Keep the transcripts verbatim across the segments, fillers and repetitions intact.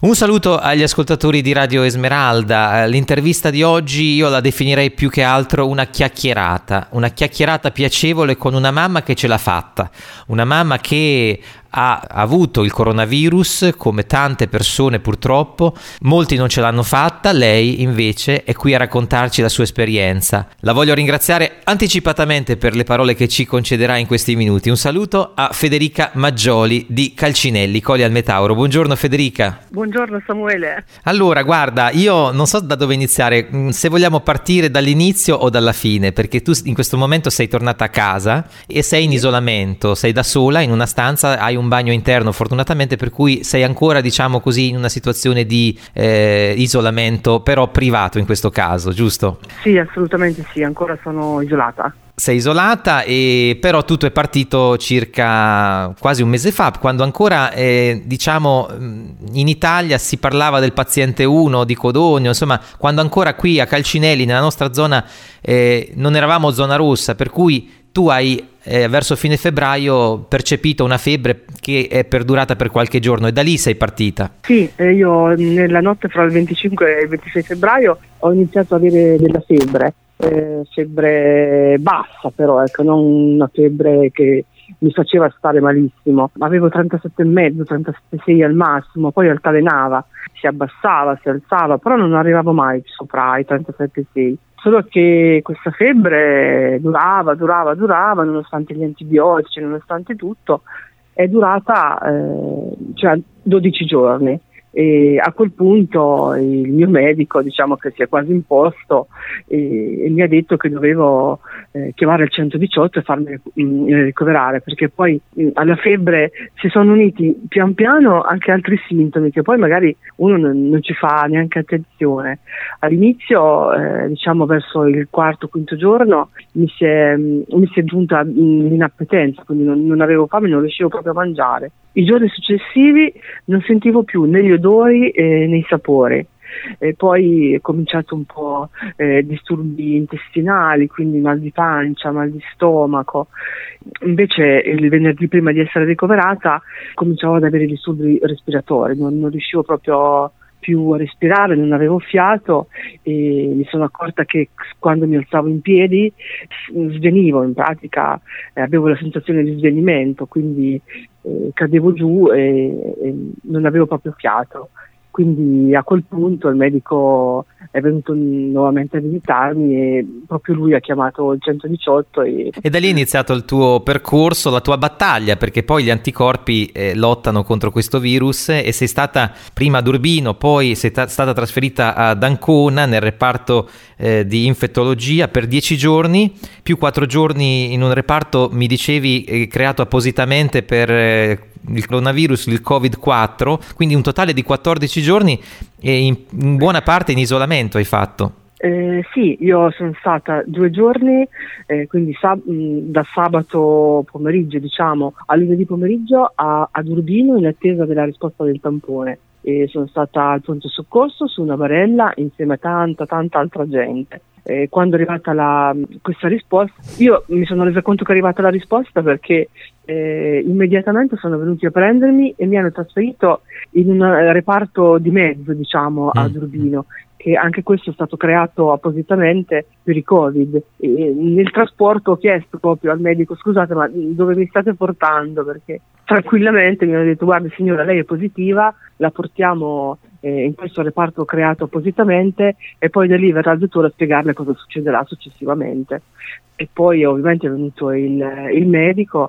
Un saluto agli ascoltatori di Radio Esmeralda. L'intervista di oggi io la definirei più che altro una chiacchierata, una chiacchierata piacevole con una mamma che ce l'ha fatta, una mamma che ha avuto il coronavirus come tante persone purtroppo, molti non ce l'hanno fatta, lei invece è qui a raccontarci la sua esperienza. La voglio ringraziare anticipatamente per le parole che ci concederà in questi minuti. Un saluto a Federica Maggioli di Calcinelli, Colli al Metauro. Buongiorno Federica. Buongiorno Samuele. Allora, guarda, io non so da dove iniziare, se vogliamo partire dall'inizio o dalla fine, perché tu in questo momento sei tornata a casa e sei in isolamento, sei da sola in una stanza, hai un bagno interno fortunatamente, per cui sei ancora, diciamo così, in una situazione di eh, isolamento, però privato in questo caso, giusto? Sì, assolutamente sì, ancora sono isolata. Sei isolata, e però tutto è partito circa quasi un mese fa, quando ancora eh, diciamo in Italia si parlava del paziente uno di Codogno, insomma quando ancora qui a Calcinelli nella nostra zona eh, non eravamo zona rossa, per cui tu hai eh, verso fine febbraio percepito una febbre che è perdurata per qualche giorno e da lì sei partita. Sì, eh, io nella notte fra il venticinque e il ventisei febbraio ho iniziato ad avere della febbre. Eh, febbre bassa però, ecco, non una febbre che mi faceva stare malissimo. Avevo trentasette e mezzo, trentasette virgola sei al massimo, poi altalenava, si abbassava, si alzava, però non arrivavo mai sopra i trentasette virgola sei. Solo che questa febbre durava, durava, durava, nonostante gli antibiotici, nonostante tutto, è durata eh, cioè dodici giorni. E a quel punto il mio medico, diciamo che si è quasi imposto e, e mi ha detto che dovevo eh, chiamare il centodiciotto e farmi mh, ricoverare, perché poi mh, alla febbre si sono uniti pian piano anche altri sintomi che poi magari uno non, non ci fa neanche attenzione. All'inizio, eh, diciamo verso il quarto, quinto giorno, mi si è, mh, mi si è giunta mh, l'inappetenza, quindi non, non avevo fame, non riuscivo proprio a mangiare. I giorni successivi non sentivo più né gli odori eh, né i sapori. E poi è cominciato un po' eh, disturbi intestinali, quindi mal di pancia, mal di stomaco. Invece il venerdì prima di essere ricoverata cominciavo ad avere disturbi respiratori, non, non riuscivo proprio più a respirare, non avevo fiato e mi sono accorta che quando mi alzavo in piedi svenivo, in pratica eh, avevo la sensazione di svenimento, quindi eh, cadevo giù e, e non avevo proprio fiato. Quindi a quel punto il medico è venuto nuovamente a visitarmi e proprio lui ha chiamato il centodiciotto. E, e da lì è iniziato il tuo percorso, la tua battaglia, perché poi gli anticorpi eh, lottano contro questo virus e sei stata prima ad Urbino, poi sei ta- stata trasferita ad Ancona nel reparto eh, di infettologia per dieci giorni, più quattro giorni in un reparto, mi dicevi, eh, creato appositamente per... Eh, il coronavirus, il covid quattro, quindi un totale di quattordici giorni e in, in buona parte in isolamento hai fatto. Eh, sì, io sono stata due giorni, eh, quindi sab- da sabato pomeriggio diciamo a lunedì pomeriggio a, ad Urbino in attesa della risposta del tampone. E sono stata al pronto soccorso su una barella insieme a tanta tanta altra gente. Eh, quando è arrivata la, questa risposta, io mi sono resa conto che è arrivata la risposta perché eh, immediatamente sono venuti a prendermi e mi hanno trasferito in un reparto di mezzo, diciamo, mm. ad Urbino, che anche questo è stato creato appositamente per i Covid. E nel trasporto ho chiesto proprio al medico: scusate, ma dove mi state portando? Perché tranquillamente mi hanno detto: guarda signora, lei è positiva, la portiamo eh, in questo reparto creato appositamente e poi da lì verrà il dottore a spiegarle cosa succederà successivamente. E poi ovviamente è venuto il, il medico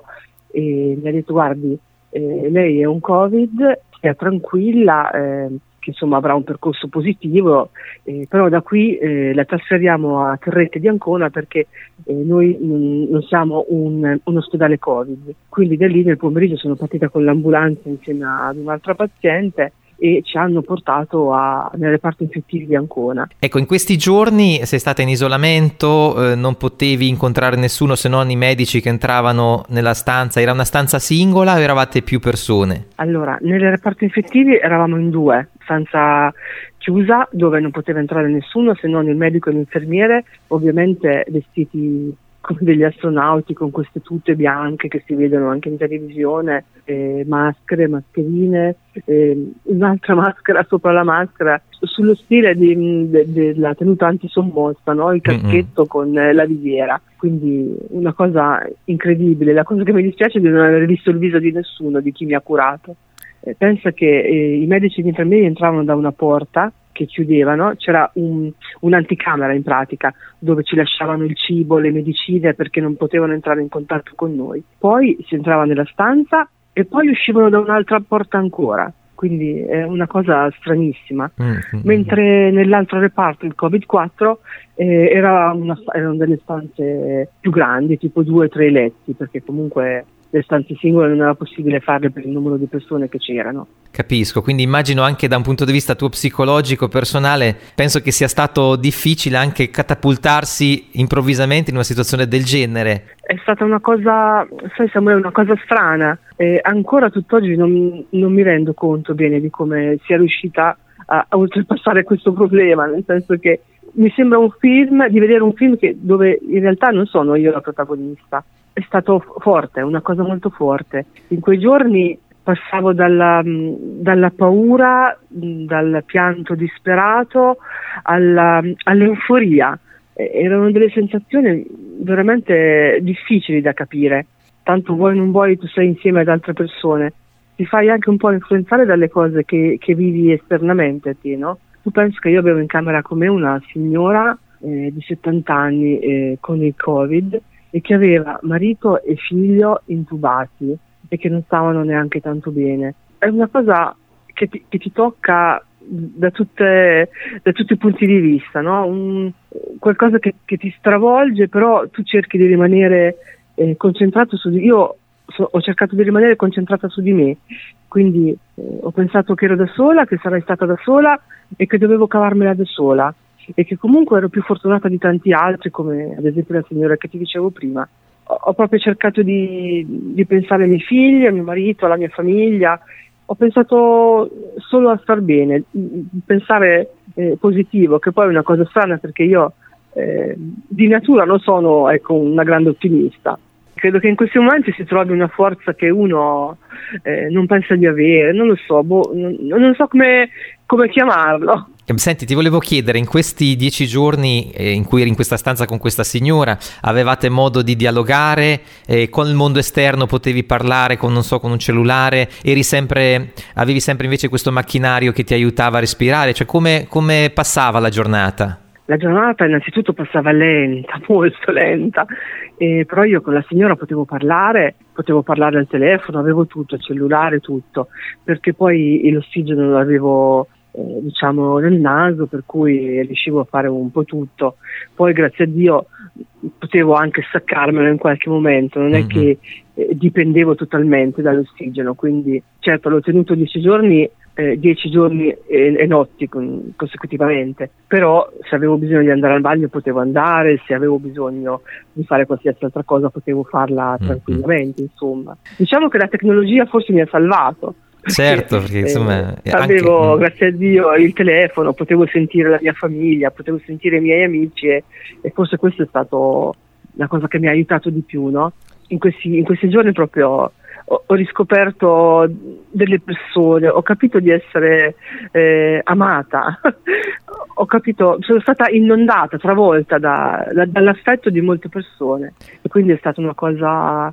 e mi ha detto: guardi, eh, lei è un Covid, stia tranquilla, eh, che insomma avrà un percorso positivo, eh, però da qui eh, la trasferiamo a Terrette di Ancona perché eh, noi mh, non siamo un, un ospedale Covid. Quindi da lì nel pomeriggio sono partita con l'ambulanza insieme ad un'altra paziente e ci hanno portato a, nel reparto infettivi di Ancona. Ecco, in questi giorni sei stata in isolamento, eh, non potevi incontrare nessuno se non i medici che entravano nella stanza. Era una stanza singola o eravate più persone? Allora, nel reparto infettivi eravamo in due, stanza chiusa dove non poteva entrare nessuno se non il medico e l'infermiere, ovviamente vestiti come degli astronauti con queste tute bianche che si vedono anche in televisione, eh, maschere, mascherine, eh, un'altra maschera sopra la maschera, sullo stile di, de, della tenuta antisommossa, no? Il caschetto mm-hmm. con la visiera, quindi una cosa incredibile. La cosa che mi dispiace è di non aver visto il viso di nessuno, di chi mi ha curato. Eh, pensa che eh, i medici e gli infermieri entravano da una porta che chiudevano, c'era un, un'anticamera in pratica dove ci lasciavano il cibo, le medicine, perché non potevano entrare in contatto con noi. Poi si entrava nella stanza e poi uscivano da un'altra porta ancora, quindi è una cosa stranissima. Mm-hmm. Mentre nell'altro reparto, il covid quattro, eh, era una, erano delle stanze più grandi, tipo due o tre letti, perché comunque le stanze singole non era possibile farle per il numero di persone che c'erano. Capisco, quindi immagino anche da un punto di vista tuo psicologico, personale, penso che sia stato difficile anche catapultarsi improvvisamente in una situazione del genere. È stata una cosa, sai Samuele, una cosa strana, eh, ancora tutt'oggi non, non mi rendo conto bene di come sia riuscita a, a oltrepassare questo problema, nel senso che mi sembra un film, di vedere un film che, dove in realtà non sono io la protagonista. È stato forte, una cosa molto forte. In quei giorni passavo dalla, dalla paura, dal pianto disperato alla, all'euforia. Erano delle sensazioni veramente difficili da capire. Tanto vuoi non vuoi, tu sei insieme ad altre persone. Ti fai anche un po' influenzare dalle cose che, che vivi esternamente a te, no? Tu pensi che io avevo in camera con me una signora eh, di settanta anni eh, con il Covid, e che aveva marito e figlio intubati e che non stavano neanche tanto bene. È una cosa che ti, che ti tocca da, tutte, da tutti i punti di vista, no? Un, qualcosa che, che ti stravolge, però tu cerchi di rimanere eh, concentrato su di io so, ho cercato di rimanere concentrata su di me, quindi eh, ho pensato che ero da sola, che sarei stata da sola e che dovevo cavarmela da sola, e che comunque ero più fortunata di tanti altri, come ad esempio la signora che ti dicevo prima. Ho, ho proprio cercato di, di pensare ai miei figli, a mio marito, alla mia famiglia. Ho pensato solo a star bene, pensare eh, positivo, che poi è una cosa strana perché io eh, di natura non sono ecco, una grande ottimista. Credo che in questi momenti si trovi una forza che uno eh, non pensa di avere, non lo so, boh, non, non so come, come chiamarlo. Senti, ti volevo chiedere, in questi dieci giorni eh, in cui eri in questa stanza con questa signora, avevate modo di dialogare, eh, con il mondo esterno potevi parlare con, non so, con un cellulare, eri sempre, avevi sempre invece questo macchinario che ti aiutava a respirare, cioè come, come passava la giornata? La giornata innanzitutto passava lenta, molto lenta, eh, però io con la signora potevo parlare, potevo parlare al telefono, avevo tutto, il cellulare, tutto, perché poi l'ossigeno lo avevo eh, diciamo nel naso, per cui riuscivo a fare un po' tutto. Poi grazie a Dio potevo anche staccarmelo in qualche momento, non è mm-hmm. che eh, dipendevo totalmente dall'ossigeno, quindi certo l'ho tenuto dieci giorni, Eh, dieci giorni e, e notti con, consecutivamente, però se avevo bisogno di andare al bagno potevo andare, se avevo bisogno di fare qualsiasi altra cosa potevo farla tranquillamente, mm-hmm. insomma. Diciamo che la tecnologia forse mi ha salvato. Perché, certo, perché insomma eh, avevo, anche... grazie a Dio, il telefono, potevo sentire la mia famiglia, potevo sentire i miei amici e, e forse questo è stato la cosa che mi ha aiutato di più, no? In questi, in questi giorni proprio ho riscoperto delle persone, ho capito di essere eh, amata, ho capito, sono stata inondata, travolta da, da, dall'affetto di molte persone e quindi è stata una cosa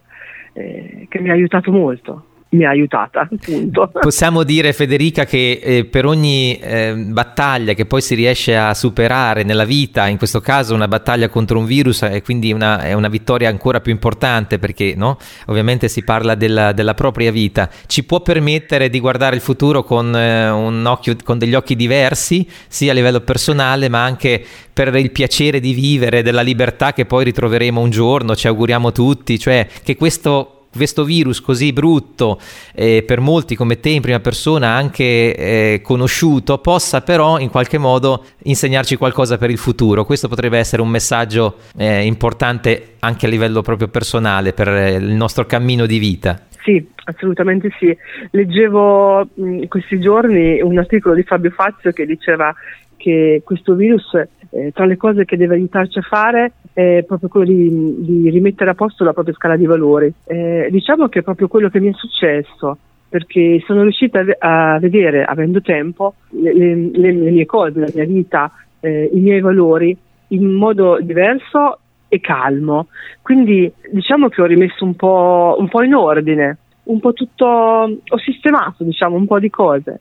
eh, che mi ha aiutato molto. Mi ha aiutata, appunto. Possiamo dire, Federica, che eh, per ogni eh, battaglia che poi si riesce a superare nella vita, in questo caso una battaglia contro un virus, e quindi una, è una vittoria ancora più importante perché no? Ovviamente si parla della, della propria vita, ci può permettere di guardare il futuro con, eh, un occhio, con degli occhi diversi, sia a livello personale ma anche per il piacere di vivere, della libertà che poi ritroveremo un giorno, ci auguriamo tutti, cioè che questo questo virus così brutto eh, per molti come te in prima persona anche eh, conosciuto possa però in qualche modo insegnarci qualcosa per il futuro. Questo potrebbe essere un messaggio eh, importante anche a livello proprio personale per eh, il nostro cammino di vita. Sì, assolutamente sì. Leggevo in questi giorni un articolo di Fabio Fazio che diceva che questo virus, eh, tra le cose che deve aiutarci a fare, è proprio quello di, di rimettere a posto la propria scala di valori. Eh, diciamo che è proprio quello che mi è successo, perché sono riuscita a vedere, avendo tempo, le, le, le mie cose, la mia vita, eh, i miei valori in modo diverso e calmo. Quindi diciamo che ho rimesso un po', un po' in ordine, un po' tutto, ho sistemato, diciamo, un po' di cose.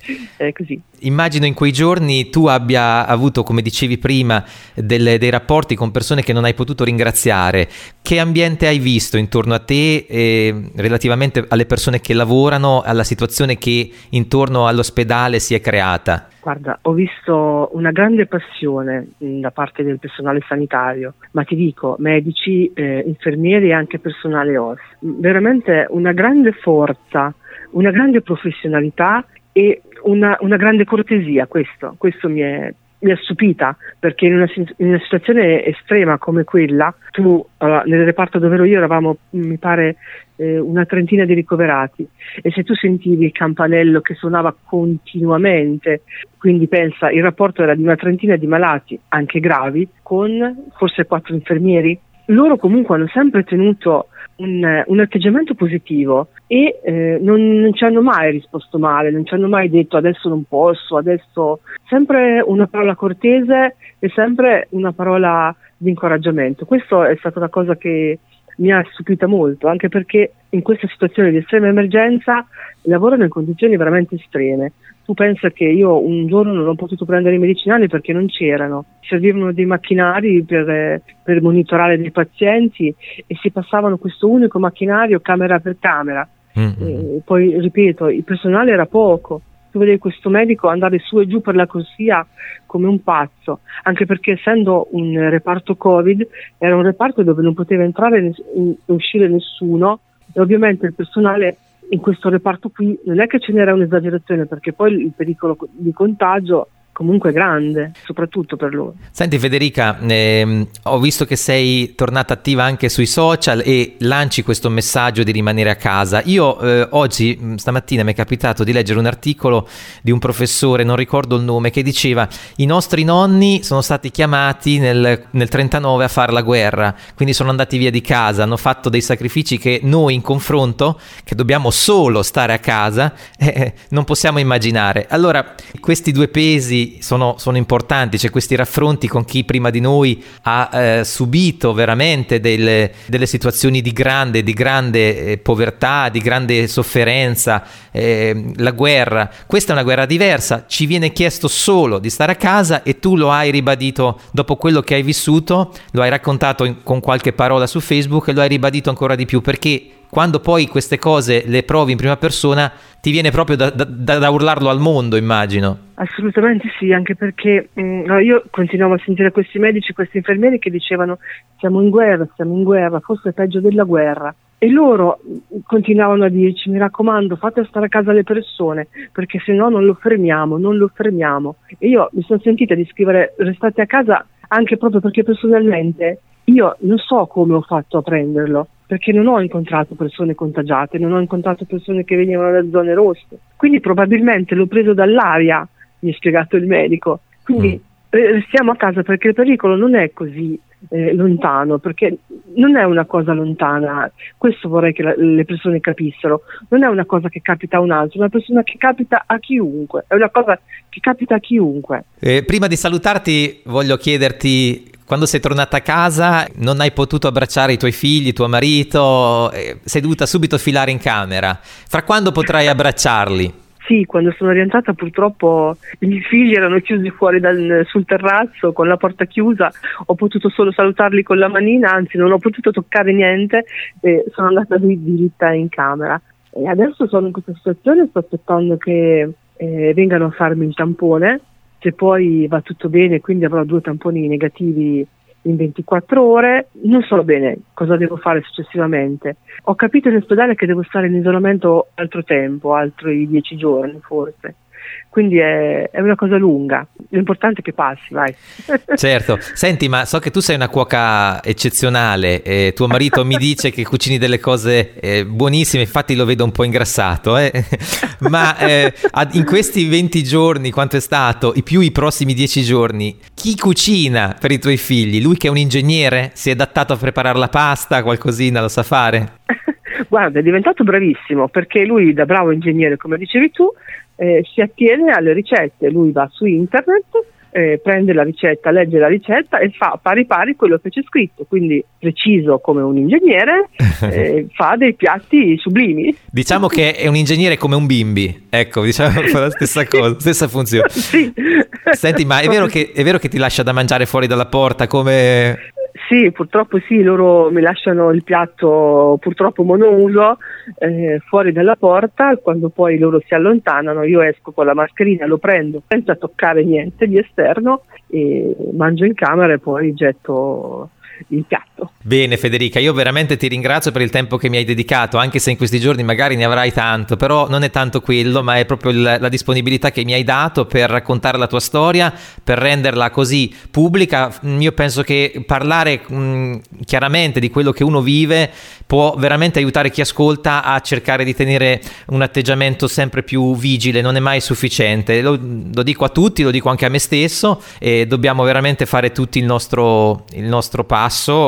È così. Immagino in quei giorni tu abbia avuto, come dicevi prima, delle, dei rapporti con persone che non hai potuto ringraziare. Che ambiente hai visto intorno a te eh, relativamente alle persone che lavorano, alla situazione che intorno all'ospedale si è creata? Guarda, ho visto una grande passione mh, da parte del personale sanitario, ma ti dico, medici, eh, infermieri e anche personale O S. Veramente una grande forza, una grande professionalità e una, una grande cortesia. Questo, questo mi è, mi ha stupita, perché in una, in una situazione estrema come quella, tu allora, nel reparto dove ero io eravamo, mi pare, eh, una trentina di ricoverati, e se tu sentivi il campanello che suonava continuamente, quindi pensa, il rapporto era di una trentina di malati, anche gravi, con forse quattro infermieri. Loro comunque hanno sempre tenuto un, un atteggiamento positivo e eh, non, non ci hanno mai risposto male, non ci hanno mai detto adesso non posso, adesso, sempre una parola cortese e sempre una parola di incoraggiamento. Questo è stata una cosa che mi ha stupita molto, anche perché in questa situazione di estrema emergenza lavorano in condizioni veramente estreme. Tu pensa che io un giorno non ho potuto prendere i medicinali perché non c'erano, servivano dei macchinari per, per monitorare dei pazienti e si passavano questo unico macchinario camera per camera. Mm-hmm. E poi ripeto, il personale era poco. Tu vedevi questo medico andare su e giù per la corsia come un pazzo, anche perché essendo un reparto Covid era un reparto dove non poteva entrare e uscire nessuno, e ovviamente il personale in questo reparto qui non è che ce n'era un'esagerazione, perché poi il pericolo di contagio comunque è grande, soprattutto per loro. Senti Federica, ehm, ho visto che sei tornata attiva anche sui social e lanci questo messaggio di rimanere a casa. Io eh, oggi, stamattina, mi è capitato di leggere un articolo di un professore, non ricordo il nome, che diceva: i nostri nonni sono stati chiamati nel, nel trentanove a fare la guerra, quindi sono andati via di casa, hanno fatto dei sacrifici che noi in confronto, che dobbiamo solo stare a casa, eh, non possiamo immaginare. Allora, questi due pesi Sono, sono importanti, c'è questi raffronti con chi prima di noi ha eh, subito veramente delle, delle situazioni di grande, di grande eh, povertà, di grande sofferenza, eh, la guerra. Questa è una guerra diversa, ci viene chiesto solo di stare a casa e tu lo hai ribadito dopo quello che hai vissuto, lo hai raccontato in, con qualche parola su Facebook e lo hai ribadito ancora di più, perché quando poi queste cose le provi in prima persona ti viene proprio da, da, da urlarlo al mondo, immagino. Assolutamente sì, anche perché mh, io continuavo a sentire questi medici, questi infermieri che dicevano siamo in guerra, siamo in guerra, forse è peggio della guerra. E loro continuavano a dirci: mi raccomando, fate stare a casa le persone, perché se no non lo fermiamo, non lo fermiamo. E io mi sono sentita di scrivere restate a casa, anche proprio perché personalmente io non so come ho fatto a prenderlo, perché non ho incontrato persone contagiate, non ho incontrato persone che venivano da zone rosse, quindi probabilmente l'ho preso dall'aria, mi ha spiegato il medico. Quindi mm. restiamo a casa perché il pericolo non è così eh, lontano, perché non è una cosa lontana, questo vorrei che la, le persone capissero, non è una cosa che capita a un altro, è una persona che capita a chiunque, è una cosa che capita a chiunque. Eh, prima di salutarti voglio chiederti: quando sei tornata a casa non hai potuto abbracciare i tuoi figli, tuo marito, eh, sei dovuta subito filare in camera. Fra quando potrai abbracciarli? Sì, quando sono rientrata purtroppo i miei figli erano chiusi fuori dal, sul terrazzo con la porta chiusa, ho potuto solo salutarli con la manina, anzi non ho potuto toccare niente e sono andata lì diritta in camera. E adesso sono in questa situazione, sto aspettando che eh, vengano a farmi il tampone. Se poi va tutto bene, quindi avrò due tamponi negativi in ventiquattro ore, non so bene cosa devo fare successivamente. Ho capito in ospedale che devo stare in isolamento altro tempo, altri dieci giorni forse, quindi è, è una cosa lunga, l'importante è che passi, vai. Certo, senti, ma so che tu sei una cuoca eccezionale, eh, tuo marito mi dice che cucini delle cose eh, buonissime, infatti lo vedo un po' ingrassato, eh? Ma eh, in questi venti giorni, quanto è stato, i più i prossimi dieci giorni, chi cucina per i tuoi figli? Lui che è un ingegnere, si è adattato a preparare la pasta, qualcosina lo sa fare? Guarda, è diventato bravissimo, perché lui, da bravo ingegnere come dicevi tu, eh, si attiene alle ricette. Lui va su internet, eh, prende la ricetta, legge la ricetta e fa pari pari quello che c'è scritto, quindi preciso come un ingegnere, eh, fa dei piatti sublimi. Diciamo che è un ingegnere come un bimbi, ecco, diciamo la stessa cosa, stessa funzione. Sì. Senti, ma è vero che, è vero che ti lascia da mangiare fuori dalla porta come... Sì, purtroppo sì, loro mi lasciano il piatto purtroppo monouso eh, fuori dalla porta, quando poi loro si allontanano io esco con la mascherina, lo prendo senza toccare niente di esterno e mangio in camera e poi getto il piatto. Bene Federica, io veramente ti ringrazio per il tempo che mi hai dedicato, anche se in questi giorni magari ne avrai tanto, però non è tanto quello, ma è proprio il, la disponibilità che mi hai dato per raccontare la tua storia, per renderla così pubblica. Io penso che parlare mh, chiaramente di quello che uno vive può veramente aiutare chi ascolta a cercare di tenere un atteggiamento sempre più vigile, non è mai sufficiente, lo, lo dico a tutti, lo dico anche a me stesso, e dobbiamo veramente fare tutti il nostro, il nostro passo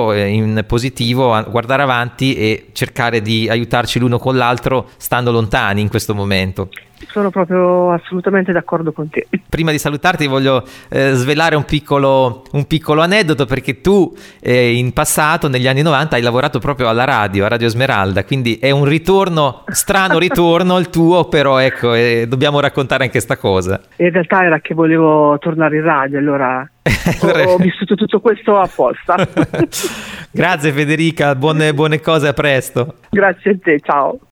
in positivo, guardare avanti e cercare di aiutarci l'uno con l'altro stando lontani in questo momento. Sono proprio assolutamente d'accordo con te. Prima di salutarti voglio eh, svelare un piccolo, un piccolo aneddoto, perché tu eh, in passato, negli anni novanta, hai lavorato proprio alla radio, a Radio Esmeralda, quindi è un ritorno, strano ritorno il tuo, però ecco, eh, dobbiamo raccontare anche sta cosa. In realtà era che volevo tornare in radio, allora ho, ho vissuto tutto questo apposta. Grazie Federica, buone, buone cose, a presto. Grazie a te, ciao.